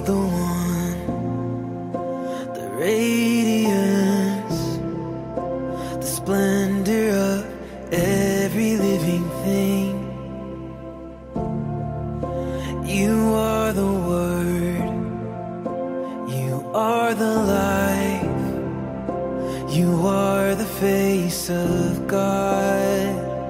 the one, the radiance, the splendor of every living thing. You are the Word, you are the life, you are the face of God.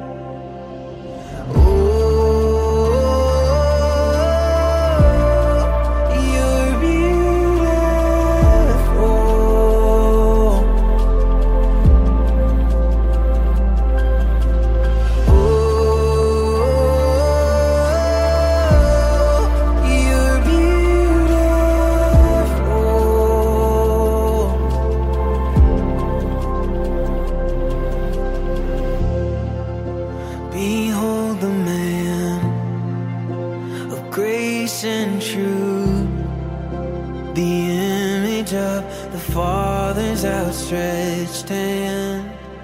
Behold the man of grace and truth, the image of the Father's outstretched hand.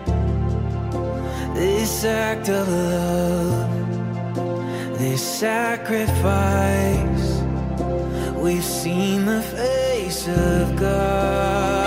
This act of love, this sacrifice, we've seen the face of God.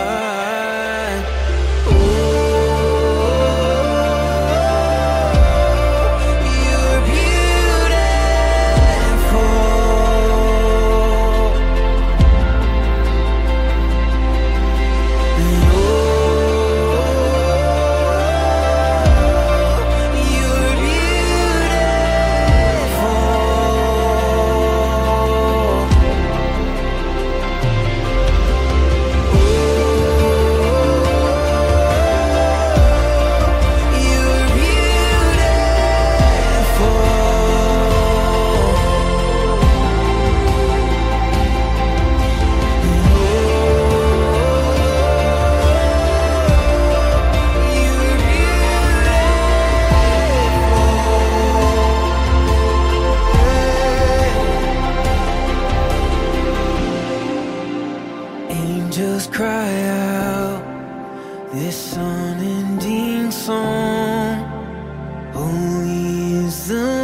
Angels cry out this unending song. Holy is the